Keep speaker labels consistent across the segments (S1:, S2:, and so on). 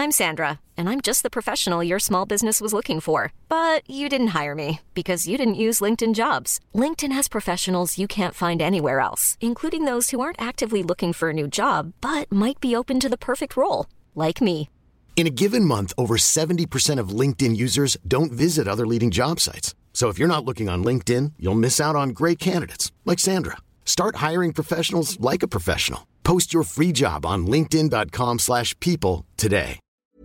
S1: I'm Sandra, and I'm just the professional your small business was looking for. But you didn't hire me because you didn't use LinkedIn Jobs. LinkedIn has professionals you can't find anywhere else, including those who aren't actively looking for a new job, but might be open to the perfect role, like me.
S2: In a given month, over 70% of LinkedIn users don't visit other leading job sites. So if you're not looking on LinkedIn, you'll miss out on great candidates like Sandra. Start hiring professionals like a professional. Post your free job on linkedin.com/people today.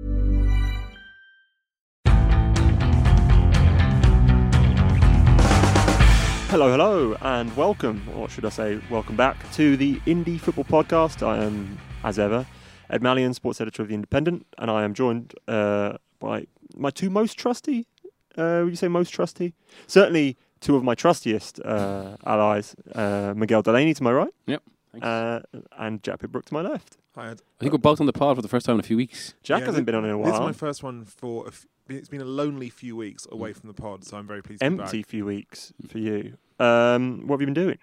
S3: Hello, and welcome, or should I say welcome back, to the Indie Football Podcast. I am, as ever, Ed Mallion, sports editor of The Independent, and I am joined by my two most trusty, would you say most trusty? Certainly two of my trustiest allies, Miguel Delaney to my right.
S4: Yep.
S3: And Jack Pitbrook to my left.
S5: Hi, Ed.
S4: I think we're both on the pod for the first time in a few weeks.
S3: Jack hasn't been on in a while.
S5: This is my first one it's been a lonely few weeks away from the pod, so I'm very pleased to be back.
S3: Empty few weeks for you. What have you been doing?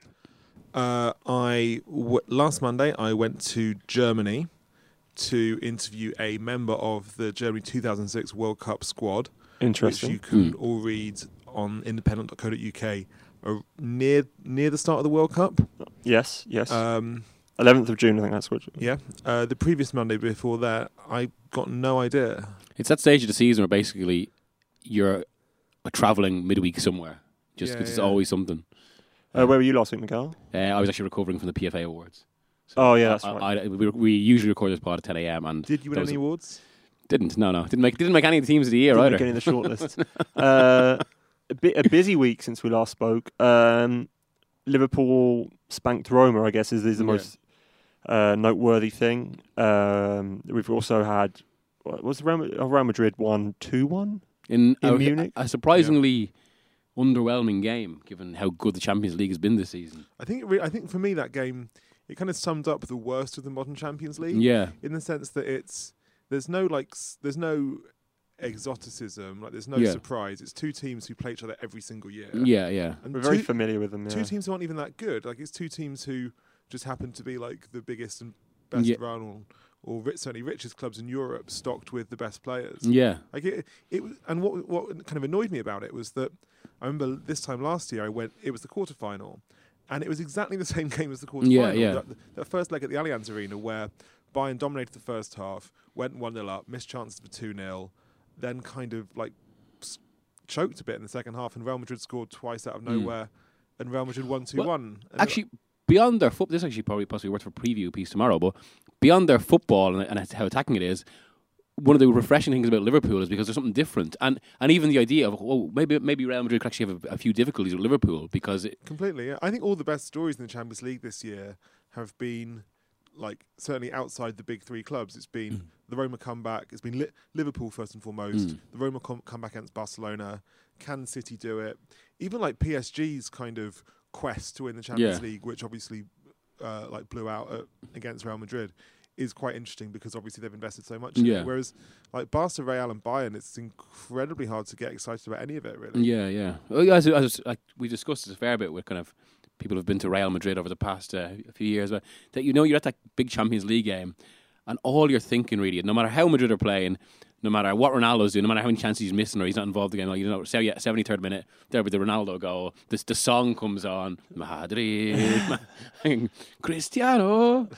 S5: Last Monday, I went to Germany to interview a member of the Germany 2006 World Cup squad.
S3: Interesting.
S5: Which you can all read on independent.co.uk near the start of the World Cup.
S3: Yes. 11th of June, I think that's what.
S5: Yeah. The previous Monday before that, I got no idea.
S4: It's that stage of the season where basically you're travelling midweek somewhere, just because it's always something.
S3: Where were you last week, Miguel?
S4: I was actually recovering from the PFA Awards.
S3: So that's right.
S4: We usually record this pod at 10 a.m. and
S5: did you win any awards?
S4: Didn't. No. Didn't make any of the teams of the year either.
S3: Didn't make any of the shortlist. A busy week since we last spoke. Liverpool spanked Roma, I guess, is the most noteworthy thing. We've also had Real Madrid won 2-1 in Munich.
S4: A surprisingly underwhelming game, given how good the Champions League has been this season.
S5: I think for me that game, it kind of summed up the worst of the modern Champions League.
S4: Yeah,
S5: in the sense that there's no exoticism, there's no surprise. It's two teams who play each other every single year.
S4: Yeah.
S5: And
S3: we're very familiar with them. Yeah.
S5: Two teams who aren't even that good. It's two teams who just happen to be the biggest and best run or certainly richest clubs in Europe, stocked with the best players.
S4: Yeah.
S5: And what kind of annoyed me about it was that I remember this time last year it was the quarterfinal, and it was exactly the same game as the quarterfinal.
S4: Yeah.
S5: That first leg at the Allianz Arena where Bayern dominated the first half, went 1-0 up, missed chances for 2-0, then kind of choked a bit in the second half, and Real Madrid scored twice out of nowhere, and Real Madrid won 2-1.
S4: Well, actually, beyond their football, this is actually probably possibly worth for a preview piece tomorrow, but beyond their football and how attacking it is, one of the refreshing things about Liverpool is because there's something different, and even the idea of maybe Real Madrid could actually have a few difficulties with Liverpool because
S5: completely. Yeah. I think all the best stories in the Champions League this year have been certainly outside the big three clubs. It's been the Roma comeback. It's been Liverpool first and foremost. The Roma comeback against Barcelona. Can City do it? Even PSG's kind of quest to win the Champions League, which obviously blew out against Real Madrid, is quite interesting because obviously they've invested so much in it. Whereas Barca, Real and Bayern, it's incredibly hard to get excited about any of it, really.
S4: Yeah. Well, as we discussed this a fair bit with kind of people who've been to Real Madrid over the past few years, but that you're at that big Champions League game, and all you're thinking really, no matter how Madrid are playing, no matter what Ronaldo's doing, no matter how many chances he's missing or he's not involved again, 73rd minute, there'll be the Ronaldo goal. The song comes on, Madrid, Cristiano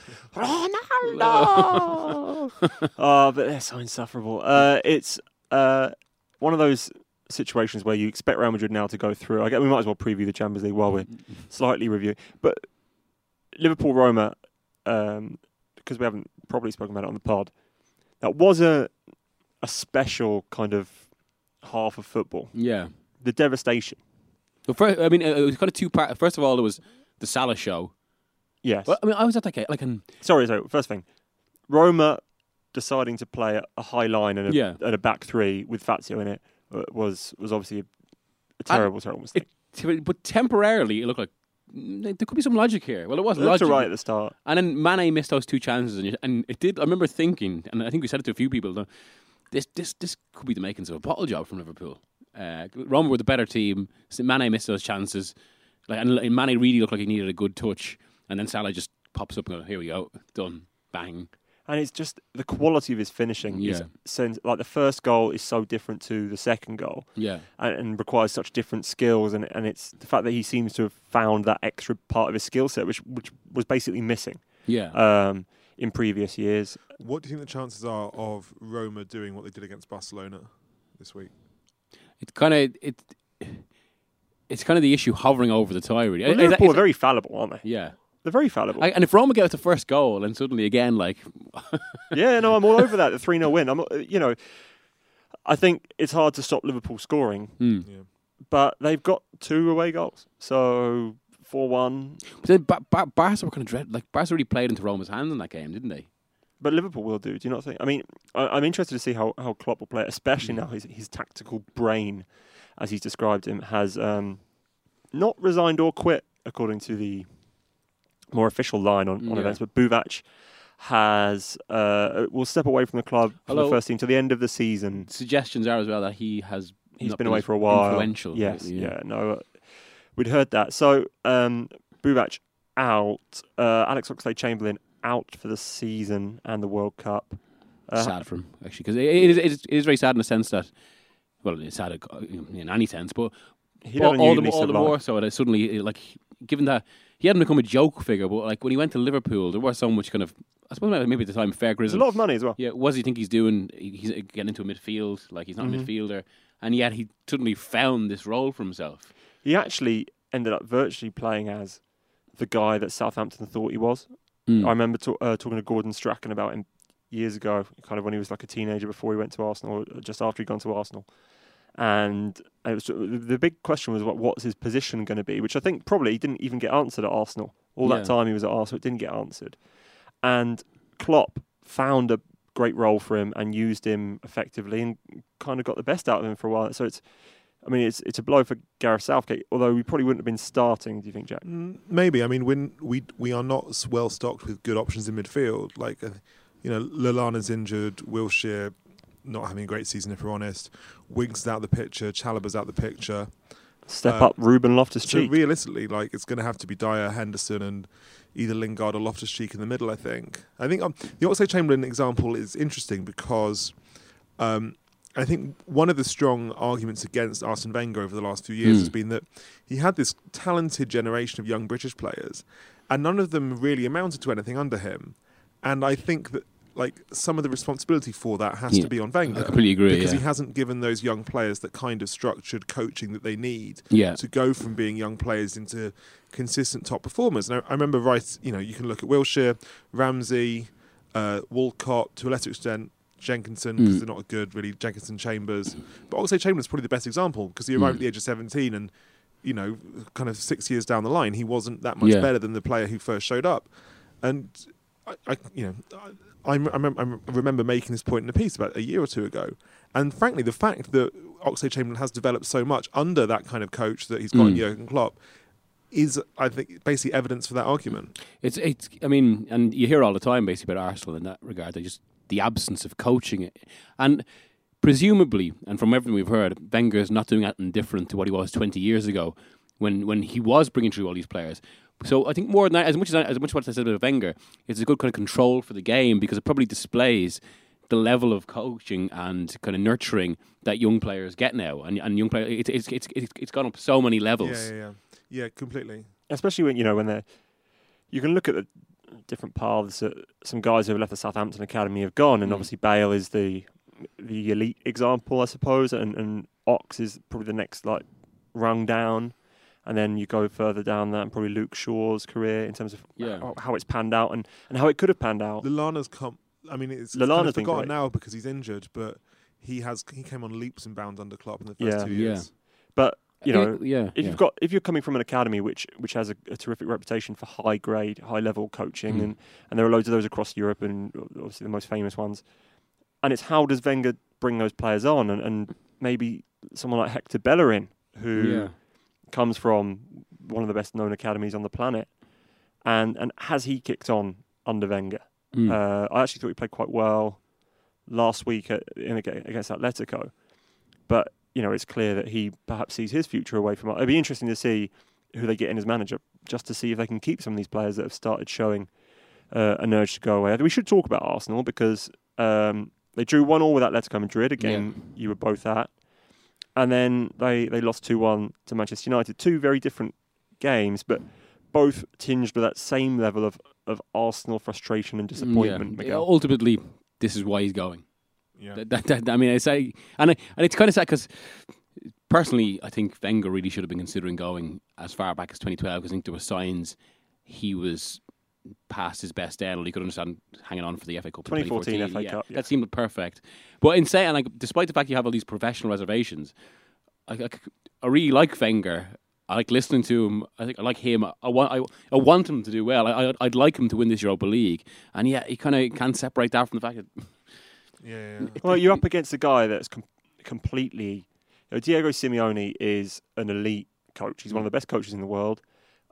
S4: Ronaldo.
S3: But they're so insufferable. It's one of those situations where you expect Real Madrid now to go through. We might as well preview the Champions League while we're slightly reviewing. But Liverpool-Roma, because we haven't probably spoken about it on the pod, that was a special kind of half of football.
S4: Yeah.
S3: The devastation.
S4: Well, it was kind of two-part. First of all, there was the Salah show.
S3: Yes.
S4: Well, I was at
S3: Sorry, first thing. Roma deciding to play a high line and a back three with Fazio in it was obviously a terrible mistake.
S4: But temporarily, it looked like there could be some logic here. Well, it wasn't logic.
S3: It looked right at the start.
S4: And then Mane missed those two chances, and it did. I remember thinking, and I think we said it to a few people, this could be the makings of a bottle job from Liverpool. Roma were the better team. Mane missed those chances, and Mane really looked like he needed a good touch, and then Salah just pops up and goes, "Here we go, done, bang."
S3: And it's just the quality of his finishing.
S4: Yeah.
S3: Like the first goal is so different to the second goal.
S4: Yeah.
S3: And requires such different skills. And it's the fact that he seems to have found that extra part of his skill set, which was basically missing.
S4: Yeah.
S3: In previous years.
S5: What do you think the chances are of Roma doing what they did against Barcelona this week?
S4: It's kind of the issue hovering over the tie, really.
S3: Well, Liverpool are very fallible, aren't they?
S4: Yeah.
S3: They're very fallible.
S4: And if Roma get out the first goal and suddenly again, like...
S3: Yeah, no, I'm all over that. The 3-0 win. I think it's hard to stop Liverpool scoring,
S5: Yeah.
S3: but they've got 2 away goals. So 4-1.
S4: But then Barca were kind of dread. Like, Barca really played into Roma's hands in that game, didn't they?
S3: But Liverpool will do you not think? I mean, I'm interested to see how Klopp will play it, especially now his tactical brain, as he's described him, has not resigned or quit, according to the more official line on events. But Buvac will step away from the club for the first team to the end of the season.
S4: Suggestions are as well that he's
S3: been away for a while.
S4: Influential.
S3: Yes, we'd heard that. So Buvac out, Alex Oxlade-Chamberlain out for the season and the World Cup.
S4: Sad for him, actually, because it is very sad in the sense that, well, it's sad in any sense, but all the more so that suddenly, like, given that he hadn't become a joke figure, but like when he went to Liverpool, there was so much kind of, I suppose maybe at the time, fair criticism.
S3: There's a lot of money as well.
S4: Yeah, what does he think he's doing? He's getting into a midfield, like he's not a midfielder, and yet he suddenly found this role for himself.
S3: He actually ended up virtually playing as the guy that Southampton thought he was. I remember talking to Gordon Strachan about him years ago, kind of when he was like a teenager before he went to Arsenal, or just after he'd gone to Arsenal. And it was, the big question was what's his position going to be, which I think probably he didn't even get answered at Arsenal. All that time he was at Arsenal, it didn't get answered. And Klopp found a great role for him and used him effectively and kind of got the best out of him for a while. So it's a blow for Gareth Southgate, although we probably wouldn't have been starting, do you think, Jack?
S5: Maybe. I mean, when we are not well stocked with good options in midfield. Like, Lallana's injured, Wilshere not having a great season, if we're honest. Winks is out of the picture, Chalobah's out of the picture.
S3: Step up Ruben Loftus-Cheek.
S5: So realistically, like, it's going to have to be Dyer, Henderson, and either Lingard or Loftus-Cheek in the middle, I think. I think the Oxlade-Chamberlain example is interesting because I think one of the strong arguments against Arsene Wenger over the last few years has been that he had this talented generation of young British players, and none of them really amounted to anything under him. And I think that, like, some of the responsibility for that has to be on Wenger.
S4: I completely agree.
S5: Because he hasn't given those young players that kind of structured coaching that they need to go from being young players into consistent top performers. And I remember, you can look at Wilshere, Ramsey, Walcott, to a lesser extent, Jenkinson, because they're not good, really, Jenkinson, Chambers. But Oxlade-Chamberlain's probably the best example, because he arrived at the age of 17 and, kind of 6 years down the line, he wasn't that much better than the player who first showed up. And I remember making this point in a piece about a year or two ago. And frankly, the fact that Oxlade-Chamberlain has developed so much under that kind of coach that he's got in Jurgen Klopp is, I think, basically evidence for that argument.
S4: I mean, and you hear all the time basically about Arsenal in that regard. They just, the absence of coaching. And presumably, and from everything we've heard, Wenger's not doing anything different to what he was 20 years ago when he was bringing through all these players. So I think more than that, as much as what I said about Wenger, it's a good kind of control for the game, because it probably displays the level of coaching and kind of nurturing that young players get now. And young players, it's gone up so many levels.
S5: Yeah, completely.
S3: Especially when they're, you can look at the different paths that some guys who have left the Southampton academy have gone, and obviously Bale is the elite example, I suppose, and Ox is probably the next like rung down. And then you go further down that, and probably Luke Shaw's career in terms of how it's panned out and how it could have panned out.
S5: Lallana's it's kind of forgotten now because he's injured, but he came on leaps and bounds under Klopp in the first 2 years.
S3: But if you're coming from an academy which has a terrific reputation for high grade, high level coaching, and there are loads of those across Europe, and obviously the most famous ones. And it's how does Wenger bring those players on, and maybe someone like Hector Bellerin, who comes from one of the best known academies on the planet, and has he kicked on under Wenger? I actually thought he played quite well last week against Atletico, but it's clear that he perhaps sees his future away from it. It'd be interesting to see who they get in as manager, just to see if they can keep some of these players that have started showing an urge to go away. We should talk about Arsenal because they drew 1-1 with Atletico Madrid, a game you were both at. And then they lost 2-1 to Manchester United. Two very different games, but both tinged with that same level of Arsenal frustration and disappointment. Miguel.
S4: Ultimately, this is why he's going.
S5: Yeah.
S4: I mean, I say, and it's kind of sad because personally, I think Wenger really should have been considering going as far back as 2012 because I think there were signs he was past his best end. He could understand hanging on for the FA Cup.
S3: 2014 FA Cup. Yeah.
S4: That seemed perfect. But in saying, like, despite the fact you have all these professional reservations, I really like Wenger. I like listening to him. I think I like him. I want him to do well. I'd like him to win this Europa League. And yeah, he kind of can't separate that from the fact that.
S5: Yeah.
S3: Well, you're up against a guy that's completely. Diego Simeone is an elite coach. He's one of the best coaches in the world.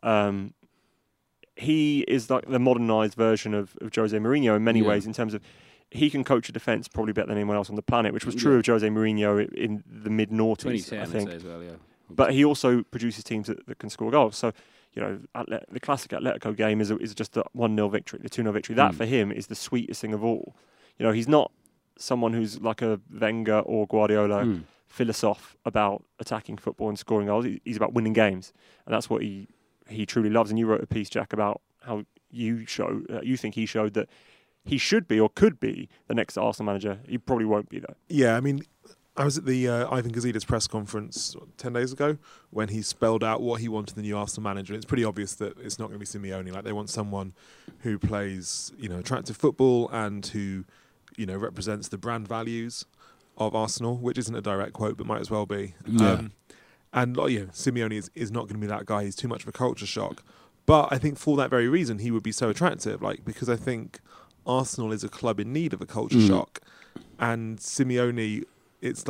S3: He is like the modernised version of Jose Mourinho in many ways, in terms of he can coach a defence probably better than anyone else on the planet, which was true of Jose Mourinho in the mid-noughties, I think.
S4: As well,
S3: But he also produces teams that can score goals. So, the classic Atletico game is just the 1-0 victory, the 2-0 victory. That for him is the sweetest thing of all. He's not someone who's like a Wenger or Guardiola philosoph about attacking football and scoring goals. He's about winning games, and that's what he truly loves. And you wrote a piece, Jack, about how you think he showed that he should be or could be the next Arsenal manager. He probably won't be, though.
S5: Yeah, I mean, I was at the Ivan Gazidis press conference 10 days ago when he spelled out what he wanted the new Arsenal manager. It's pretty obvious that it's not going to be Simeone. Like, they want someone who plays, attractive football and who, represents the brand values of Arsenal, which isn't a direct quote, but might as well be.
S4: Yeah.
S5: Simeone is not going to be that guy. He's too much of a culture shock. But I think for that very reason, he would be so attractive. Because I think Arsenal is a club in need of a culture shock, and Simeone, it's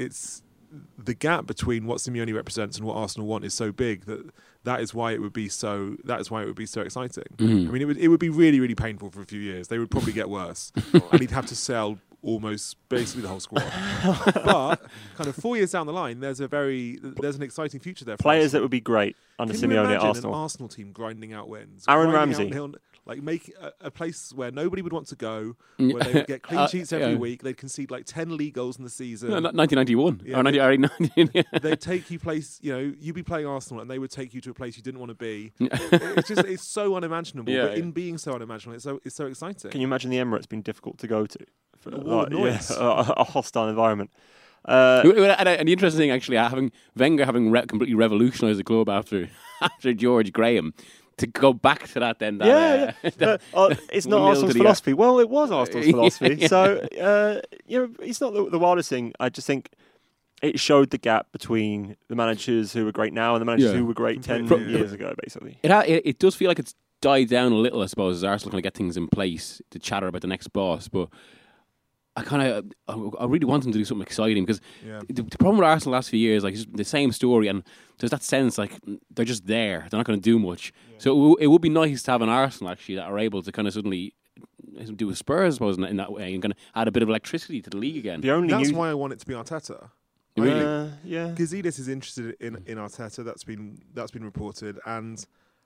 S5: the gap between what Simeone represents and what Arsenal want is so big that is why it would be so exciting. I mean, it would be really, really painful for a few years. They would probably get worse, and he'd have to sell almost basically the whole squad. But kind of 4 years down the line, there's an exciting future there. For
S3: Players
S5: Arsenal.
S3: that would be great under
S5: Can you
S3: Simeone at
S5: imagine
S3: Arsenal.
S5: an Arsenal team grinding out wins?
S3: Aaron
S5: Grinding
S3: Ramsey.
S5: out, make a place where nobody would want to go, where they would get clean sheets every week. They'd concede 10 league goals in the season.
S4: 1991.
S5: Yeah, they'd take you place. You'd be playing Arsenal, and they would take you to a place you didn't want to be. It's so unimaginable. But in being so unimaginable, it's so exciting.
S3: Can you imagine the Emirates being difficult to go to? For,
S5: A wall of noise.
S3: a hostile environment.
S4: And the interesting thing, actually, Wenger having completely revolutionised the club after George Graham, to go back to that then.
S3: It's not Arsenal's philosophy. Well, it was Arsenal's philosophy. So, it's not the wildest thing. I just think it showed the gap between the managers who were great now and the managers who were great 10 years ago, basically.
S4: It does feel like it's died down a little, I suppose, as Arsenal kind of get things in place to chatter about the next boss, but I really want them to do something exciting because the problem with Arsenal the last few years, it's the same story, and there's that sense they're just there. They're not going to do much. Yeah. So it would be nice to have an Arsenal actually that are able to kind of suddenly do with Spurs, I suppose, in that way, and kind of add a bit of electricity to the league again.
S5: That's why I want it to be Arteta.
S3: Yeah.
S5: Gazidis is interested in Arteta. That's been reported, and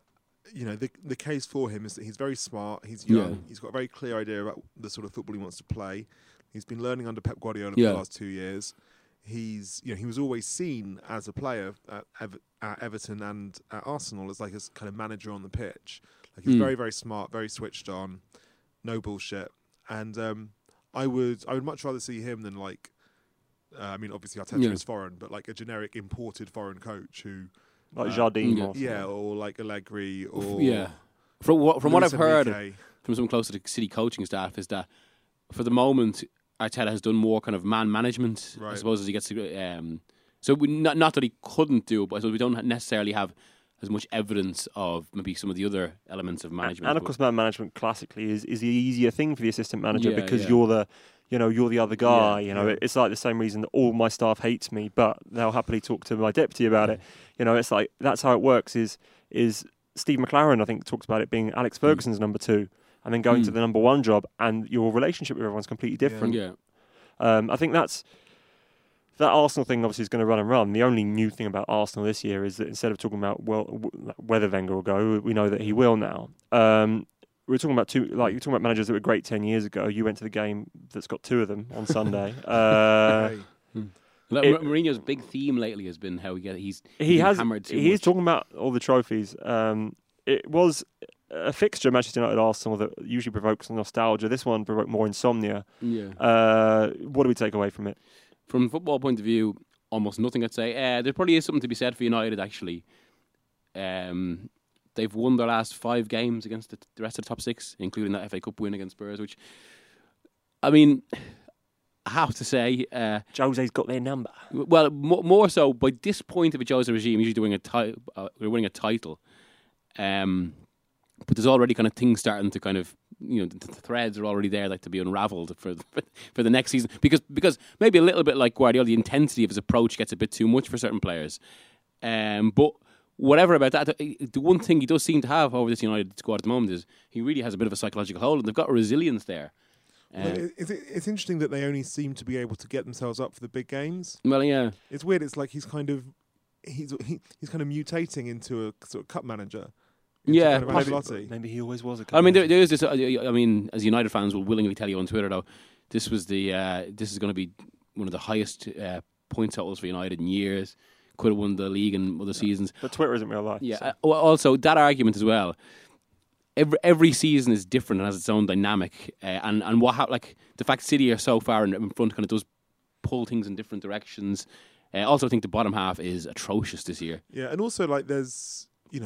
S5: the case for him is that he's very smart. He's young. Yeah. He's got a very clear idea about the sort of football he wants to play. He's been learning under Pep Guardiola for the last 2 years. He was always seen as a player at Everton and at Arsenal as a kind of manager on the pitch. He's very, very smart, very switched on, no bullshit. And I would much rather see him than obviously Arteta is foreign, but a generic imported foreign coach who
S3: Jardim,
S5: or Allegri, or
S4: From what I've heard from someone close to the City coaching staff is that for the moment Arteta has done more kind of man management, I suppose, as he gets to. So not that he couldn't do, but I suppose we don't necessarily have as much evidence of maybe some of the other elements of management.
S3: And of course, man management classically is the easier thing for the assistant manager because you're the other guy. It's like the same reason that all my staff hates me, but they'll happily talk to my deputy about it. It's like that's how it works. Is Steve McLaren, I think, talks about it being Alex Ferguson's number 2. And then going to the number 1 job, and your relationship with everyone's completely different.
S4: Yeah.
S3: I think that Arsenal thing obviously is going to run and run. The only new thing about Arsenal this year is that instead of talking about whether Wenger will go, we know that he will now. we're talking about you're talking about managers that were great 10 years ago. You went to the game that's got 2 of them on Sunday.
S4: Mourinho's big theme lately has been how he's hammered too much.
S3: He's talking about all the trophies. It was a fixture, Manchester United Arsenal, that usually provokes nostalgia. This one provoked more insomnia.
S4: Yeah.
S3: What do we take away from it?
S4: From a football point of view, almost nothing, I'd say. There probably is something to be said for United, actually. They've won their last 5 games against the rest of the top 6, including that FA Cup win against Spurs, which, I mean, I have to say...
S3: Jose's got their number.
S4: Well, more so, by this point of a Jose regime, usually doing they're winning a title. But there's already kind of things starting to kind of, the threads are already there, like to be unravelled for the next season. Because maybe a little bit like Guardiola, the intensity of his approach gets a bit too much for certain players. But whatever about that, the one thing he does seem to have over this United squad at the moment is he really has a bit of a psychological hold, and they've got a resilience there.
S5: Well, it's interesting that they only seem to be able to get themselves up for the big games.
S4: Well, yeah,
S5: it's weird. It's like he's kind of mutating into a sort of cup manager.
S4: Yeah,
S3: maybe he always was a cup
S4: manager.
S3: There
S4: is this. As United fans will willingly tell you on Twitter, though, this is going to be one of the highest point totals for United in years. Could have won the league in other seasons.
S3: But Twitter isn't real life.
S4: Yeah. So. Also, that argument as well. Every season is different and has its own dynamic, and the fact City are so far in front kind of does pull things in different directions. Also, I think the bottom half is atrocious this year.
S5: Yeah, and also there's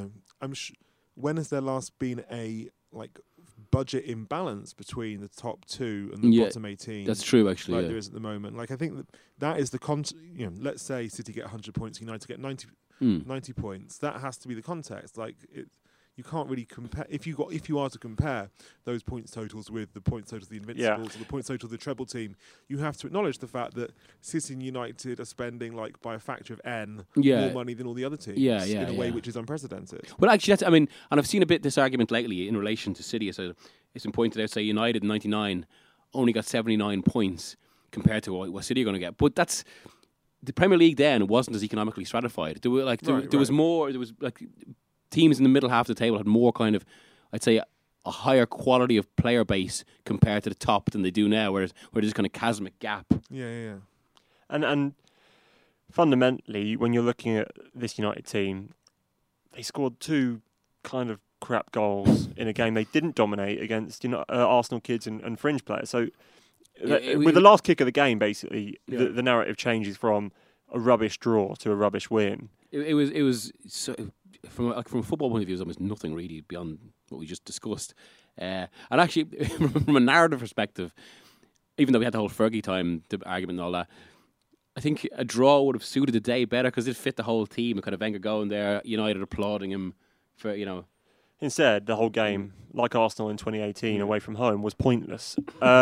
S5: when has there last been a budget imbalance between the top 2 and the bottom 18?
S4: That's true, actually.
S5: There is at the moment. I think that is the let's say City get 100 points, United get 90 points. That has to be the context. You can't really compare. If you are to compare those points totals with the points totals of the Invincibles or the points total of the treble team, you have to acknowledge the fact that City and United are spending by a factor of N more money than all the other teams in a way which is unprecedented.
S4: Well, actually, and I've seen a bit this argument lately in relation to City. So it's been pointed out, say United in 99 only got 79 points compared to what City are going to get. But that's the Premier League then wasn't as economically stratified. There was more. There was teams in the middle half of the table had more kind of, I'd say, a higher quality of player base compared to the top than they do now, where there's kind of chasmic gap.
S5: Yeah.
S3: And fundamentally, when you're looking at this United team, they scored 2 kind of crap goals in a game they didn't dominate against Arsenal kids and fringe players. So with the last kick of the game, basically, the narrative changes from a rubbish draw to a rubbish win.
S4: It was so, from a football point of view, there's almost nothing really beyond what we just discussed. And actually, from a narrative perspective, even though we had the whole Fergie time argument and all that, I think a draw would have suited the day better because it fit the whole team. And kind of Wenger going there, United applauding him for,
S3: Instead, the whole game, like Arsenal in 2018 away from home, was pointless.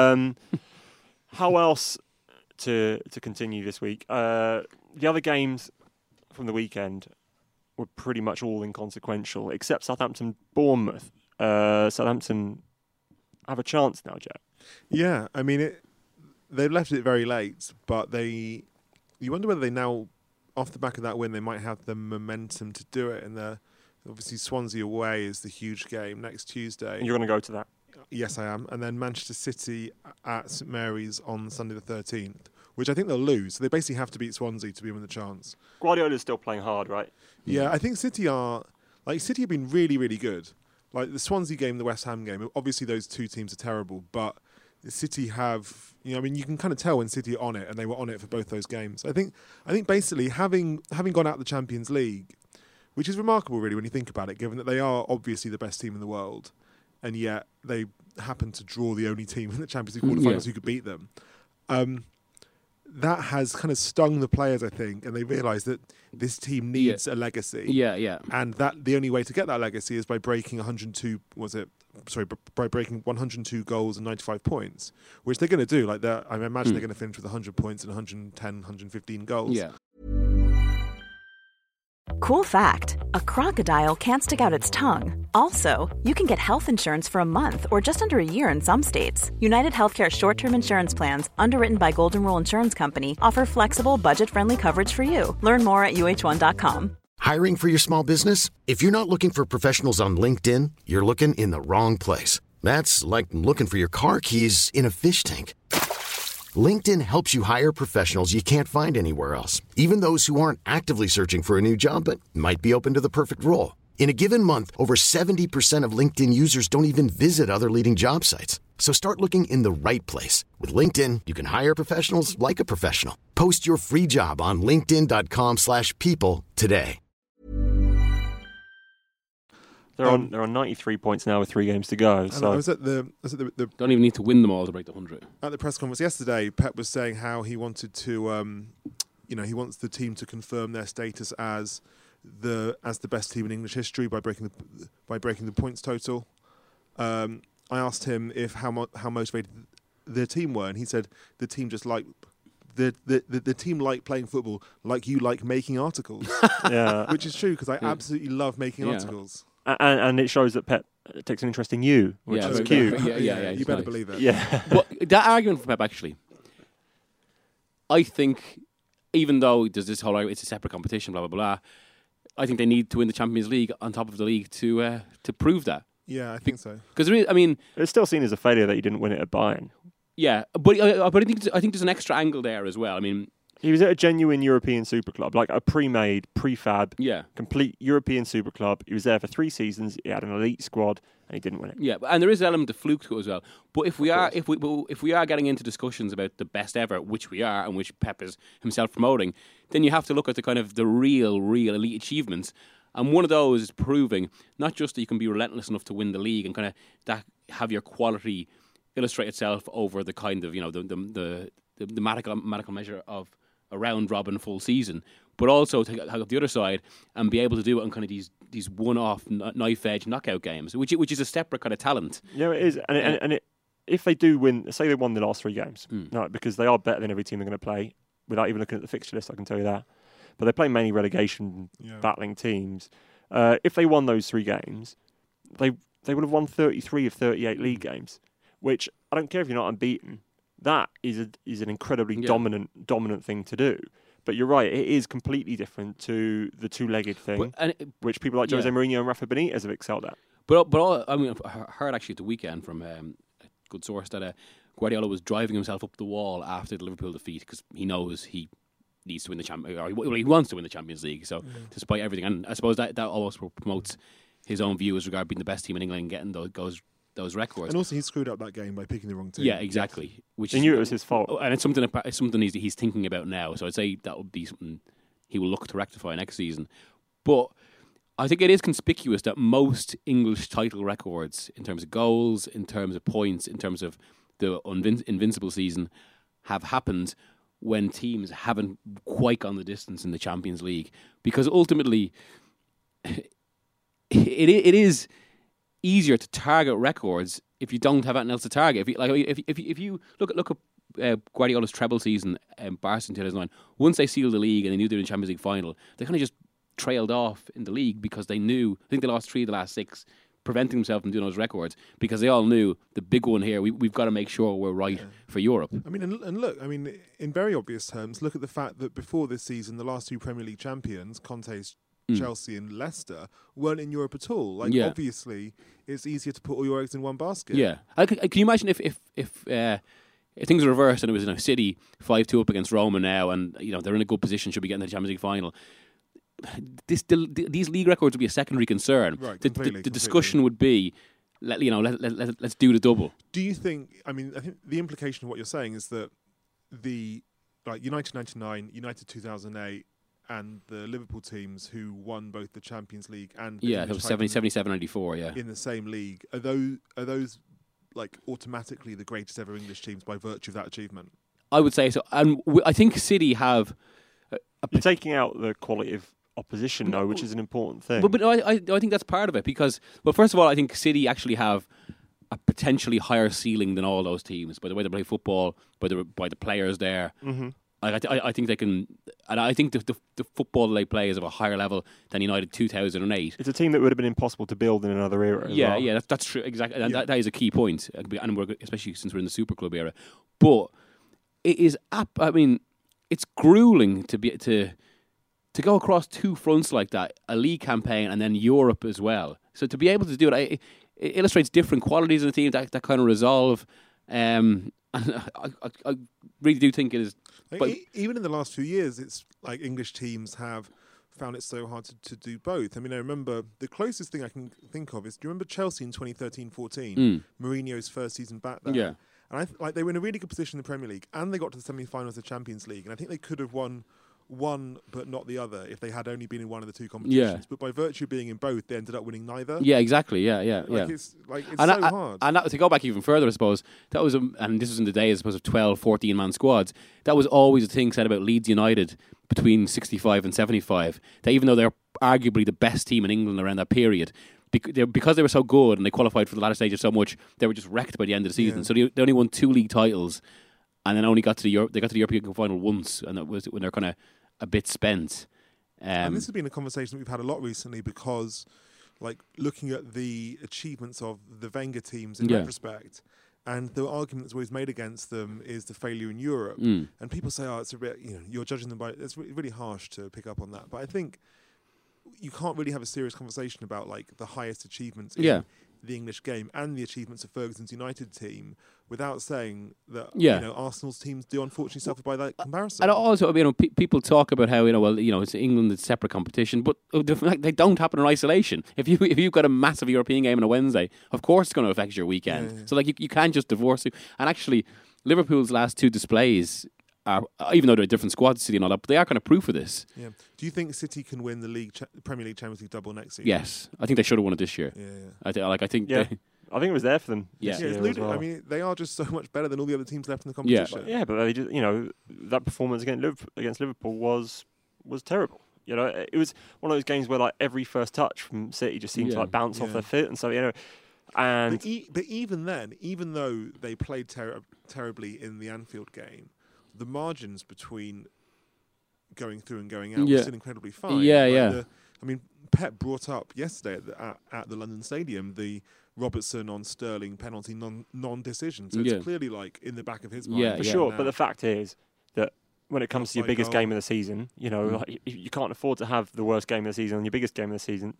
S3: How else to continue this week? The other games from the weekend were pretty much all inconsequential, except Southampton-Bournemouth. Southampton have a chance now, Jack.
S5: Yeah, they've left it very late, but you wonder whether they now, off the back of that win, they might have the momentum to do it. And obviously Swansea away is the huge game next Tuesday.
S3: And you're going to go to that?
S5: Yes, I am. And then Manchester City at St Mary's on Sunday the 13th, which I think they'll lose. So they basically have to beat Swansea to be in the chance.
S3: Guardiola's still playing hard, right?
S5: Yeah, I think City have been really, really good. Like the Swansea game, the West Ham game, obviously those 2 teams are terrible, but City have, you can kind of tell when City are on it, and they were on it for both those games. I think basically having gone out of the Champions League, which is remarkable really when you think about it, given that they are obviously the best team in the world, and yet they happen to draw the only team in the Champions League quarterfinals who could beat them. That has kind of stung the players, I think, and they realise that this team needs a legacy.
S4: Yeah.
S5: And that the only way to get that legacy is by breaking by breaking 102 goals and 95 points, which they're going to do. I imagine they're going to finish with 100 points and 110, 115 goals.
S4: Yeah.
S6: Cool fact, a crocodile can't stick out its tongue. Also, you can get health insurance for a month or just under a year in some states. United Healthcare short-term insurance plans, underwritten by Golden Rule Insurance Company, offer flexible, budget-friendly coverage for you. Learn more at UH1.com.
S2: Hiring for your small business? If you're not looking for professionals on LinkedIn, you're looking in the wrong place. That's like looking for your car keys in a fish tank. LinkedIn helps you hire professionals you can't find anywhere else, even those who aren't actively searching for a new job but might be open to the perfect role. In a given month, over 70% of LinkedIn users don't even visit other leading job sites. So start looking in the right place. With LinkedIn, you can hire professionals like a professional. Post your free job on linkedin.com/people today.
S3: They're on 93 points now with 3 games to go. So
S5: I was at the
S4: Don't even need to win them all to break the 100.
S5: at the press conference yesterday. Pep was saying how he wanted to, he wants the team to confirm their status as the best team in English history by breaking the points total. I asked him how motivated the team were, and he said the team just like the team like playing football, like you like making articles.
S3: yeah,
S5: Which is true because I absolutely love making articles.
S3: and it shows that Pep takes an interest in you, which
S4: Yeah,
S3: is
S4: very
S3: cute.
S4: good. Yeah,
S5: you
S4: it's
S5: better
S4: nice.
S5: believe it.
S3: Yeah,
S4: But that argument for Pep, actually, I think, even though there's this whole it's a separate competition, blah blah blah, I think they need to win the Champions League on top of the league to prove that.
S5: Yeah, I think so.
S4: Because I mean,
S3: it's still seen as a failure that he didn't win it at Bayern.
S4: yeah, but I think there's an extra angle there as well. I mean,
S3: He was at a genuine European super club, like a pre-made, prefab,
S4: yeah,
S3: complete European super club. He was there for 3 seasons. He had an elite squad, and he didn't win it.
S4: yeah, and there is an element of fluke to it as well. But if we are getting into discussions about the best ever, which we are, and which Pep is himself promoting, then you have to look at the kind of the real elite achievements. And one of those is proving not just that you can be relentless enough to win the league and kind of that have your quality illustrate itself over the kind of the mathematical measure of a round robin full season, but also to have the other side and be able to do it on kind of these one-off knife edge knockout games, which is a separate kind of talent.
S3: Yeah, it is. And if they do win, say they won the last 3 games, no, because they are better than every team they're going to play, without even looking at the fixture list, I can tell you that. But they play mainly relegation battling teams. If they won those 3 games, they would have won 33 of 38 league games, which I don't care if you're not unbeaten. That is an incredibly dominant thing to do. But you're right, it is completely different to the 2-legged thing, which people like Jose Mourinho and Rafa Benitez have excelled at.
S4: But I mean, I heard actually at the weekend from a good source that Guardiola was driving himself up the wall after the Liverpool defeat because he knows he needs to win the he wants to win the Champions League. So despite everything, and I suppose that also promotes his own view as regard being the best team in England and getting those records.
S5: And also, he screwed up that game by picking the wrong team.
S4: Yeah, exactly. Which
S3: he knew it was his fault,
S4: and it's something he's thinking about now. So I'd say that would be something he will look to rectify next season. But I think it is conspicuous that most English title records, in terms of goals, in terms of points, in terms of the invincible season, have happened when teams haven't quite gone the distance in the Champions League. Because ultimately, it is easier to target records if you don't have anything else to target. If you look at Guardiola's treble season, Barca in 2009, once they sealed the league and they knew they were in the Champions League final, they kind of just trailed off in the league because they knew, I think they lost 3 of the last 6, preventing themselves from doing those records because they all knew the big one here, we've got to make sure we're right for Europe. I
S5: mean, and look, I mean, in very obvious terms, look at the fact that before this season, the last 2 Premier League champions, Conte's Chelsea and Leicester, weren't in Europe at all. Obviously, it's easier to put all your eggs in one basket.
S4: Yeah. Can you imagine if things were reversed and it was City 5-2 up against Roma now and they're in a good position, should be getting to the Champions League final. These league records would be a secondary concern.
S5: Right,
S4: the discussion would be, let's do the double.
S5: Do you think? I mean, I think the implication of what you're saying is that United 99, United 2008, and the Liverpool teams who won both the Champions League and
S4: that was 77, 94,
S5: in the same league. Are those like automatically the greatest ever English teams by virtue of that achievement?
S4: I would say so, and I think City have.
S3: You're taking out the quality of opposition, though, which is an important thing.
S4: But I think that's part of it because, well, first of all, I think City actually have a potentially higher ceiling than all those teams by the way they play football, by the players there. Mm-hmm. I think they can, and I think the football they play is of a higher level than United 2008.
S3: It's a team that would have been impossible to build in another era.
S4: Yeah, that's true, exactly, and that is a key point, and especially since we're in the Super Club era. But it is, I mean, it's grueling to go across 2 fronts like that, a league campaign and then Europe as well. So to be able to do it, it illustrates different qualities in the team that kind of resolve. And I really do think it is.
S5: Even in the last few years, it's like English teams have found it so hard to do both. I mean, I remember the closest thing I can think of is, do you remember Chelsea in 2013-14? Mourinho's first season back there.
S4: Yeah.
S5: And they were in a really good position in the Premier League, and they got to the semi-finals of the Champions League. And I think they could have won one but not the other if they had only been in one of the two competitions.
S4: Yeah.
S5: But by virtue of being in both, they ended up winning neither.
S4: Yeah, exactly. Yeah.
S5: It's so hard.
S4: And to go back even further, I suppose, that was, and this was in the days, I suppose, of 12, 14-man squads, that was always a thing said about Leeds United between 65 and 75, that even though they're arguably the best team in England around that period, because they were so good and they qualified for the latter stages so much, they were just wrecked by the end of the season.
S5: Yeah.
S4: So they only won 2 league titles, and then only got to the European Cup final once, and that was when they're kind of a bit spent.
S5: And this has been a conversation that we've had a lot recently, because, like, looking at the achievements of the Wenger teams in retrospect, and the argument that's always made against them is the failure in Europe. And people say, "Oh, it's a bit, you're judging them by." It's really harsh to pick up on that, but I think you can't really have a serious conversation about like the highest achievements in the English game and the achievements of Ferguson's United team without saying that Arsenal's teams do unfortunately suffer by that comparison.
S4: And also, people talk about how it's England, it's separate competition, but they don't happen in isolation. If you've got a massive European game on a Wednesday, of course it's going to affect your weekend. Yeah. So like you can't just divorce it. And actually, Liverpool's last 2 displays are, even though they're different squads, City and all that, but they are kind of proof of this.
S5: Yeah. Do you think City can win the Premier League Champions League double next season?
S4: Yes, I think they should have won it this year.
S5: Yeah.
S4: I think.
S3: Yeah. I think it was there for them.
S4: Yeah,
S3: this year as well.
S5: I mean, they are just so much better than all the other teams left in the competition.
S3: Yeah, but they just, that performance against Liverpool was terrible. It was one of those games where like every first touch from City just seemed to like bounce off their feet, and so and
S5: but even then, even though they played terribly in the Anfield game, the margins between going through and going out were still incredibly fine. I mean, Pep brought up yesterday at the London Stadium the Robertson on Sterling penalty non-decision. So it's clearly like in the back of his mind.
S3: For sure. Now. But the fact is that when it comes to your biggest game of the season, like, you can't afford to have the worst game of the season on your biggest game of the season.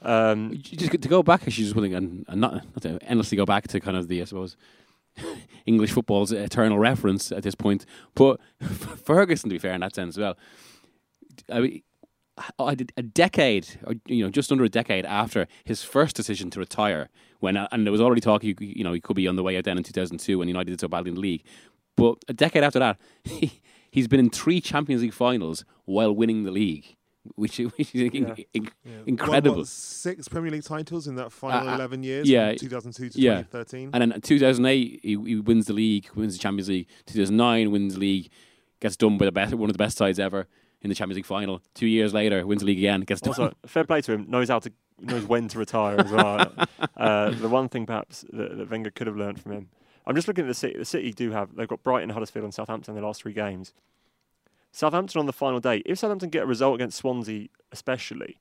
S4: Just to go back, actually, just willing and not to endlessly go back to kind of the, I suppose, English football's eternal reference at this point. But Ferguson, to be fair, in that sense as well, I mean, a decade, or just under a decade after his first decision to retire, and there was already talk, he could be on the way out then in 2002 when United did so badly in the league. But a decade after that, he's been in 3 Champions League finals while winning the league, which is incredible.
S5: 6 Premier League titles in that final 11 years, from 2002 to 2013.
S4: And then in 2008, he wins the league, wins the Champions League. 2009, wins the league, gets done by one of the best sides ever in the Champions League final. 2 years later, wins the league again, gets done.
S3: Also, fair play to him, knows when to retire as well. The one thing perhaps that Wenger could have learned from him. I'm just looking at the City. The City they've got Brighton, Huddersfield and Southampton in the last 3 games. Southampton on the final day, if Southampton get a result against Swansea especially,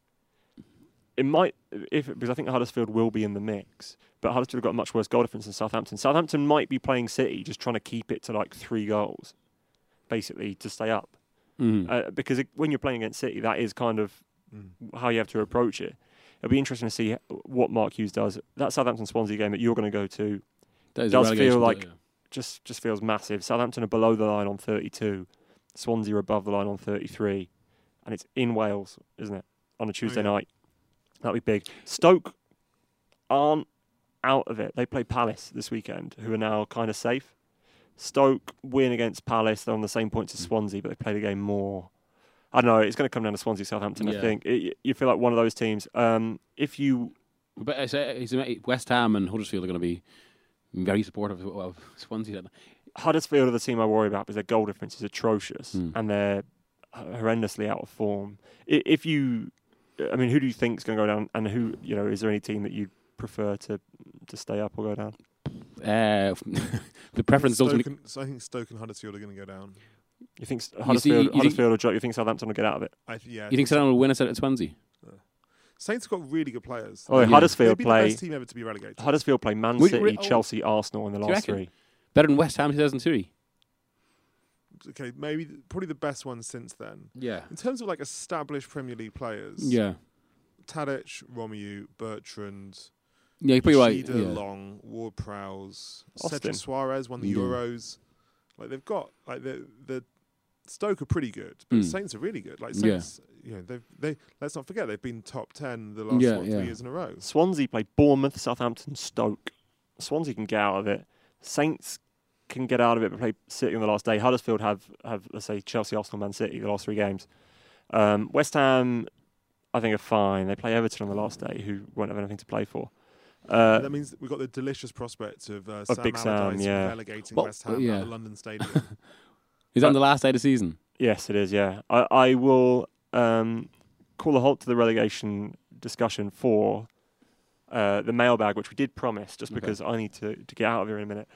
S3: it might, because I think Huddersfield will be in the mix, but Huddersfield have got a much worse goal difference than Southampton. Southampton might be playing City, just trying to keep it to like 3 goals, basically, to stay up. Because when you're playing against City, that is kind of how you have to approach it. It'll be interesting to see what Mark Hughes does. That Southampton-Swansea game that you're going to go to does feel like, just feels massive. Southampton are below the line on 32. Swansea are above the line on 33. And it's in Wales, isn't it? On a Tuesday night. That'll be big. Stoke aren't out of it. They play Palace this weekend, who are now kind of safe. Stoke win against Palace. They're on the same points as Swansea, but they play the game more. I don't know. It's going to come down to Swansea-Southampton, I think. You feel like one of those teams. If you...
S4: But West Ham and Huddersfield are going to be very supportive of Swansea.
S3: Huddersfield are the team I worry about because their goal difference is atrocious and they're horrendously out of form. Who do you think is going to go down, and who, is there any team that you prefer to stay up or go down?
S4: The preference
S5: I think Stoke and Huddersfield are going to go down.
S3: You think Huddersfield will drop? You think Southampton will get out of it?
S4: You think Southampton will win at Swansea?
S5: Saints have got really good players.
S3: Huddersfield play.
S5: The best team ever to be relegated.
S3: Huddersfield play Man City, Chelsea, Arsenal in the last 3.
S4: Better than West Ham 2003.
S5: Okay, probably the best one since then.
S4: Yeah.
S5: In terms of like established Premier League players.
S4: Yeah.
S5: Tadic, Romeu, Bertrand,
S4: Yeah, you're pretty right.
S5: Yoshida,
S4: Yeah.
S5: Long, Ward-Prowse,
S3: Austin.
S5: Cedric Suarez won the
S4: Yeah.
S5: Euros. Like they've got like the Stoke are pretty good, but Saints are really good. Like Saints, they let's not forget they've been top 10 the last 3 years in a row.
S3: Swansea play Bournemouth, Southampton, Stoke. Swansea can get out of it. Saints can get out of it, but play City on the last day. Huddersfield have let's say Chelsea, Arsenal, Man City the last 3 games. West Ham, I think, are fine. They play Everton on the last day, who won't have anything to play for.
S5: That means we've got the delicious prospect of Sam
S3: Big Sam,
S5: Allardyce
S3: yeah.
S5: relegating
S4: Well,
S5: West Ham
S4: yeah.
S5: at the London Stadium.
S4: Is that on the last day of the season?
S3: Yes, it is. Yeah, I will call a halt to the relegation discussion for the mailbag, which we did promise, just because I need to get out of here in a minute.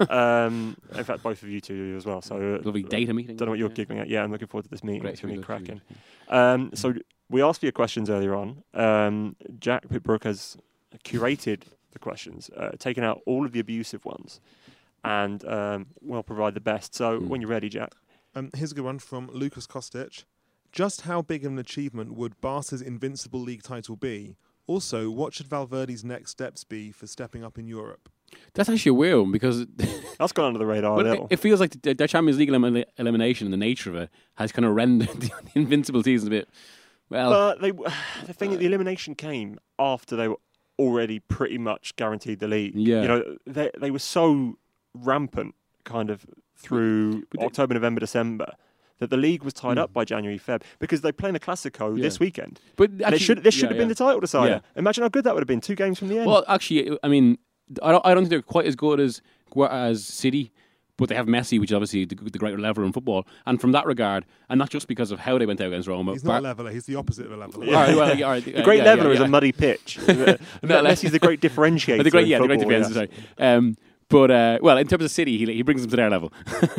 S3: In fact, both of you two do as well. So
S4: Lovely data meeting.
S3: don't know what you're giggling at. Yeah, I'm looking forward to this meeting.
S4: Great,
S3: It's going to be
S4: really good,
S3: cracking. So we asked for your questions earlier on. Jack Pitbrook has curated the questions, taken out all of the abusive ones, and will provide the best. So when you're ready, Jack.
S5: Here's a good one from Lucas Kostic. Just how big of an achievement would Barca's Invincible League title be? Also, what should Valverde's next steps be for stepping up in Europe?
S4: That's actually a weird one because
S3: That's gone under the radar a
S4: well,
S3: little.
S4: it feels like the Champions League elimination and the nature of it has kind of rendered the Invincible season a bit. Well,
S3: But the thing is, the elimination came after they were already pretty much guaranteed the league.
S4: Yeah.
S3: You know, they were so rampant kind of through October, November, December that the league was tied up by January, Feb, because they play in the Classico this weekend.
S4: but
S3: And
S4: actually,
S3: this should have been the title decider.
S4: Yeah.
S3: Imagine how good that would have been. 2 games from the end.
S4: Well, actually, I mean, I don't think they're quite as good as City, but they have Messi, which is obviously the great leveler in football. And from that regard, and not just because of how they went out against Roma.
S5: He's not a leveler, he's the opposite of a leveler.
S4: All right, well, all right,
S3: the great leveler is a muddy pitch. Messi's the great differentiator.
S4: The great
S3: in football,
S4: defense. Sorry. But well, in terms of City, he brings them to their level.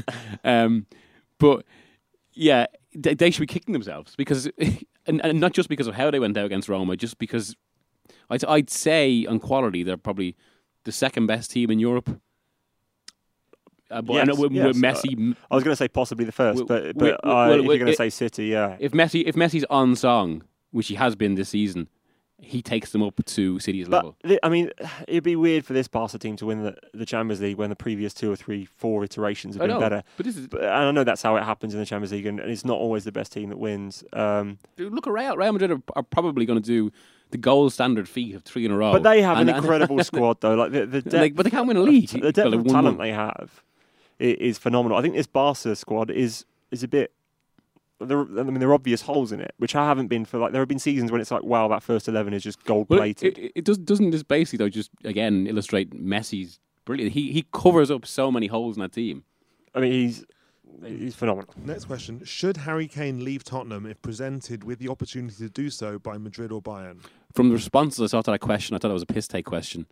S4: But yeah, they should be kicking themselves because, and not just because of how they went out against Roma, just because I'd say on quality they're probably the second best team in Europe. But
S3: Yes,
S4: I know with
S3: yes.
S4: Messi,
S3: I was going to say possibly the first,
S4: Well,
S3: but
S4: well,
S3: if you're
S4: well,
S3: going to
S4: it-
S3: say City, yeah.
S4: if Messi's on song, which he has been this season, he takes them up to City's level.
S3: But I mean, it'd be weird for this Barca team to win the Champions League when the previous 2 or 3, 4 iterations have
S4: I
S3: been
S4: know,
S3: better.
S4: but this is
S3: And I know that's how it happens in the Champions League, and it's not always the best team that wins.
S4: look at Real Madrid are probably going to do the gold standard feat of 3 in a row.
S3: But they have an
S4: And-
S3: incredible squad, though. Like the depth,
S4: but they can't win a league.
S3: The depth
S4: Well, they
S3: of
S4: won
S3: talent
S4: one.
S3: they have is phenomenal. I think this Barca squad is a bit. There are obvious holes in it, which I haven't been for. Like, there have been seasons when it's like, wow, that first 11 is just gold
S4: Well,
S3: plated.
S4: doesn't this basically though just again illustrate Messi's brilliant? He covers up so many holes in that team.
S3: I mean, he's phenomenal.
S5: Next question. Should Harry Kane leave Tottenham if presented with the opportunity to do so by Madrid or Bayern?
S4: From the responses I saw to that question, I thought it was a piss take question.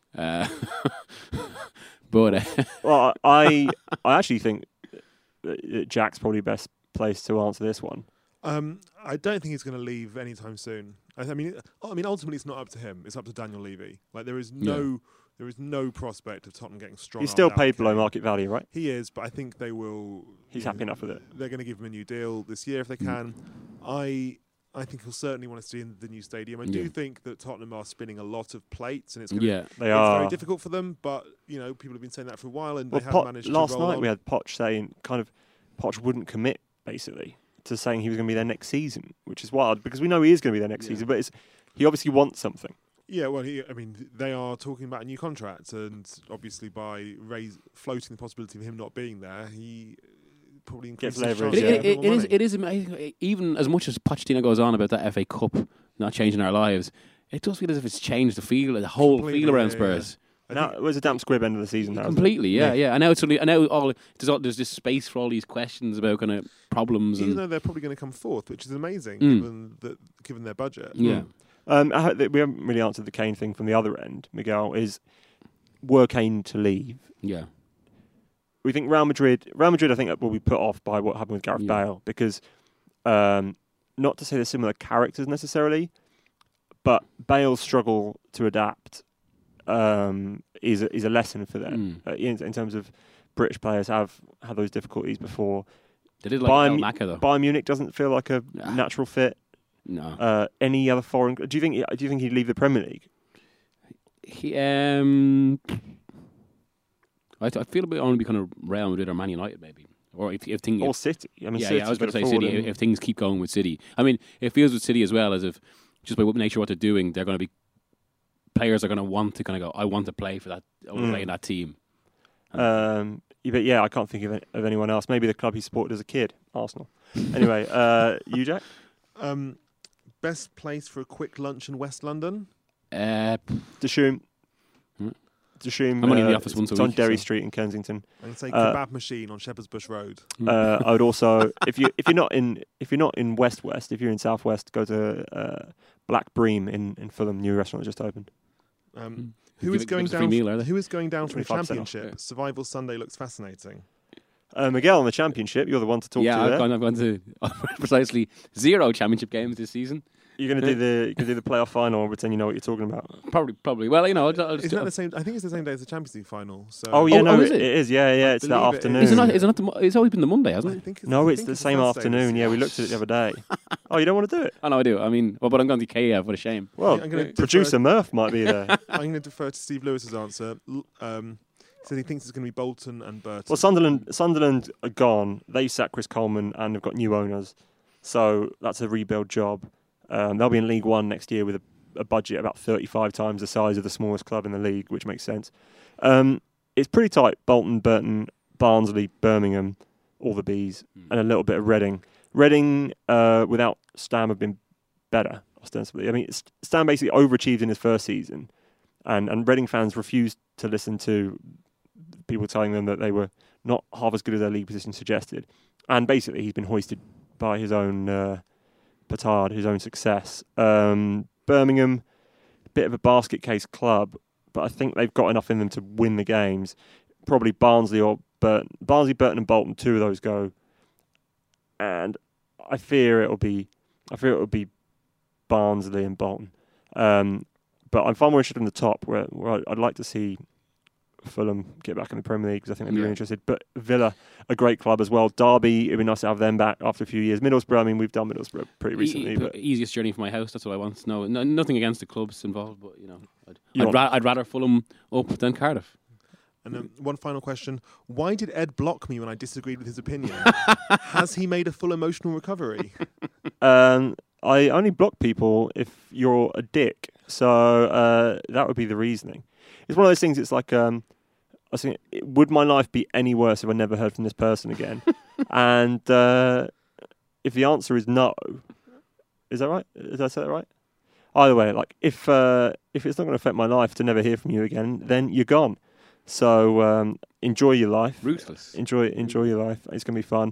S4: But
S3: Well, I actually think that Jack's probably best placed to answer this one.
S5: I don't think he's going to leave anytime soon. I mean, ultimately, it's not up to him. It's up to Daniel Levy. Like there is no prospect of Tottenham getting strong.
S3: He's still paid below market value, right?
S5: He is, but I think they will.
S3: He's happy enough with it.
S5: They're going to give him a new deal this year if they can. I think he'll certainly want to see in the new stadium. I do think that Tottenham are spinning a lot of plates, and it's going to
S3: They
S5: it's
S3: are.
S5: very difficult for them. But people have been saying that for a while, and
S3: Well,
S5: they have managed
S3: last
S5: to roll
S3: night
S5: on.
S3: we had Poch saying Poch wouldn't commit basically to saying he was going to be there next season, which is wild because we know he is going to be there next season, but he obviously wants something.
S5: Yeah, well, they are talking about a new contract, and obviously by floating the possibility of him not being there, he probably increases his
S3: leverage,
S5: chances
S3: yeah.
S5: of more money.
S4: it is amazing. Even as much as Pochettino goes on about that FA Cup not changing our lives, it does feel as if it's changed the whole
S5: Completely,
S4: feel around
S5: yeah,
S4: Spurs.
S3: Now it was a damp squib end of the season. Now, isn't it?
S4: Completely, yeah. And now it's suddenly, there's this space for all these questions about kind of problems.
S5: Even
S4: And
S5: though they're probably going to come fourth, which is amazing given their budget.
S4: yeah,
S3: I heard that we haven't really answered the Kane thing from the other end. Miguel, were Kane to leave?
S4: yeah.
S3: We think Real Madrid, I think, will be put off by what happened with Gareth Bale because, not to say they're similar characters necessarily, but Bale's struggle to adapt is a lesson for them in terms of British players have had those difficulties before.
S4: They did like El Maka though.
S3: Bayern Munich doesn't feel like a natural fit.
S4: No,
S3: Any other foreign? Do you think he'd leave the Premier League?
S4: I feel it would only be kind of Real Madrid or Man United maybe, or if things.
S3: Or City. I mean,
S4: I was going to say City. If things keep going with City, I mean, it feels with City as well as if just by nature what they're doing, they're going to be players are going to want to kind of go. I want to play for that. I want to play in that team.
S3: But yeah, I can't think of anyone else. Maybe the club he supported as a kid, Arsenal. Anyway, you, Jack?
S5: Best place for a quick lunch in West London?
S3: Dishoom. Dishoom.
S4: I'm only in the office once a
S3: week. It's on Derry
S4: so.
S3: Street in Kensington.
S5: I can say Kebab Machine on Shepherd's Bush Road.
S3: I would also, if you're not in West, if you're in South West, go to Black Bream in Fulham. New restaurant just opened.
S5: Who is going down from the
S3: 25%
S5: Championship?
S4: off.
S5: Survival Sunday looks fascinating.
S3: Miguel on the Championship. You're the one to talk to.
S4: Yeah,
S3: there.
S4: I've gone to precisely 0 Championship games this season.
S3: You're going to do the playoff final and pretend you know what you're talking about.
S4: Probably. Well, I'll
S5: Isn't that the same? I think it's the same day as the Champions League final. So.
S3: Oh yeah,
S4: is it?
S3: It is. Yeah. It's that
S5: believe it
S3: afternoon.
S5: is.
S4: Is it not it's always been the Monday, hasn't it?
S5: I think
S3: It's the same afternoon. Yeah, we looked at it the other day. Oh, you don't want to do it?
S4: Oh no, I do. I mean, but I'm going to Kiev. What a shame.
S3: Well,
S5: I'm gonna
S3: producer Murph might be there.
S5: I'm going to defer to Steve Lewis's answer. He said he thinks it's going to be Bolton and Burton.
S3: Well, Sunderland are gone. They sacked Chris Coleman and have got new owners, so that's a rebuild job. They'll be in League One next year with a budget about 35 times the size of the smallest club in the league, which makes sense. It's pretty tight. Bolton, Burton, Barnsley, Birmingham, all the Bs, and a little bit of Reading. Reading, without Stam, have been better, ostensibly. I mean, Stam basically overachieved in his first season, and Reading fans refused to listen to people telling them that they were not half as good as their league position suggested. And basically, he's been hoisted by his own petard, his own success. Birmingham, a bit of a basket case club, but I think they've got enough in them to win the games. Probably Barnsley or Burton. Barnsley, Burton and Bolton, 2 of those go. And I fear it'll be Barnsley and Bolton. But I'm far more interested in the top, where I'd like to see Fulham get back in the Premier League because I think they'd be really interested. But Villa, a great club as well. Derby, it'd be nice to have them back after a few years. Middlesbrough, I mean, we've done Middlesbrough pretty recently. But
S4: easiest journey from my house. That's what I want. No, nothing against the clubs involved, but I'd rather Fulham up than Cardiff.
S5: And then one final question: why did Ed block me when I disagreed with his opinion? Has he made a full emotional recovery?
S3: I only block people if you're a dick. So that would be the reasoning. It's one of those things. It's like I was thinking, would my life be any worse if I never heard from this person again? And if the answer is no, is that right? Did I say that right? Either way, like if it's not going to affect my life to never hear from you again, then you're gone. So enjoy your life.
S4: Ruthless.
S3: Enjoy your life. It's going to be fun.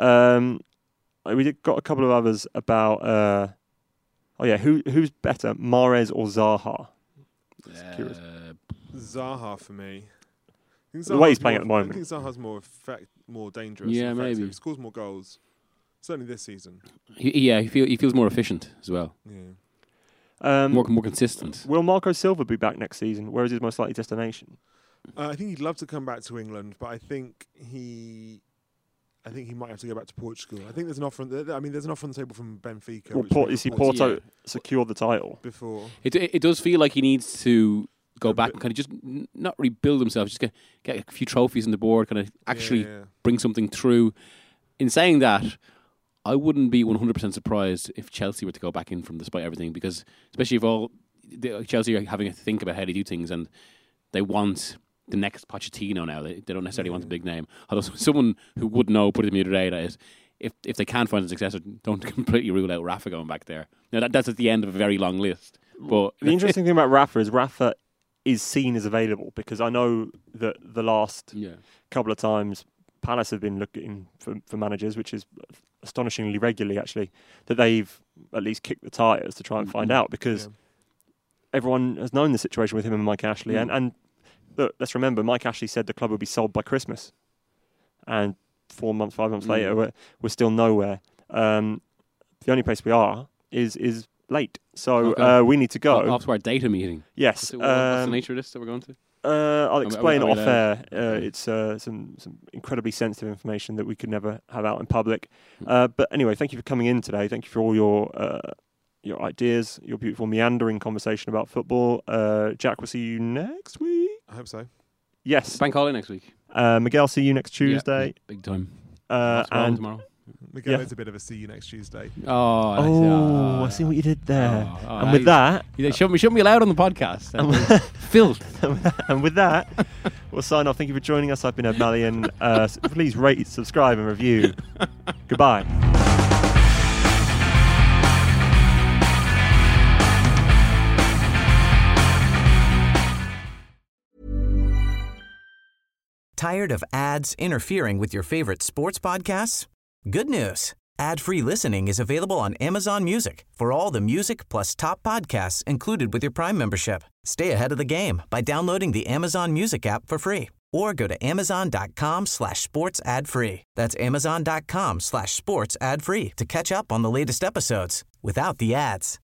S3: We got a couple of others about. Who's better, Mahrez or Zaha? Curious.
S5: Zaha for me.
S3: The way he's playing at the moment.
S5: I think Zaha's more dangerous.
S4: Yeah, maybe.
S5: He scores more goals. Certainly this season.
S4: He feels more efficient as well.
S5: Yeah.
S4: More consistent.
S3: Will Marco Silva be back next season? Where is his most likely destination?
S5: I think he'd love to come back to England, but I think he might have to go back to Portugal. I think there's an offer. There's an offer on the table from Benfica.
S3: Well, Porto secured the title
S5: before.
S4: It does feel like he needs to go back and kind of just not rebuild himself, just get a few trophies on the board, kind of actually bring something through. In saying that, I wouldn't be 100% surprised if Chelsea were to go back in from despite everything, because especially if Chelsea are having to think about how they do things and they want the next Pochettino now. They don't necessarily want a big name. Although someone who would know, put it to me today, that is, if they can't find a successor, don't completely rule out Rafa going back there. Now that's at the end of a very long list. But
S3: the interesting thing about Rafa is seen as available, because I know that the last couple of times Palace have been looking for managers, which is astonishingly regularly actually, that they've at least kicked the tyres to try and find out, because everyone has known the situation with him and Mike Ashley. And look, let's remember, Mike Ashley said the club would be sold by Christmas. And 5 months later, we're still nowhere. The only place we are is late. So we need to go.
S4: Off to our data meeting.
S3: Yes.
S4: What's the nature of this that we're going to?
S3: I'll explain off air. It's some incredibly sensitive information that we could never have out in public. But anyway, thank you for coming in today. Thank you for all your your ideas, your beautiful meandering conversation about football. Jack, we'll see you next week.
S5: I hope so.
S3: Yes.
S4: Bank holiday next week.
S3: Miguel, see you next Tuesday.
S4: Yeah, big time.
S3: And
S4: tomorrow.
S5: Miguel is a bit of a see you next Tuesday.
S3: I see what you did there.
S4: Oh,
S3: and with that,
S4: you shouldn't be allowed on the podcast. Filth.
S3: and with that, we'll sign off. Thank you for joining us. I've been Ed Mallion. Please rate, subscribe, and review. Goodbye.
S7: Tired of ads interfering with your favorite sports podcasts? Good news. Ad-free listening is available on Amazon Music for all the music plus top podcasts included with your Prime membership. Stay ahead of the game by downloading the Amazon Music app for free or go to amazon.com/sports ad free. That's amazon.com/sports ad free to catch up on the latest episodes without the ads.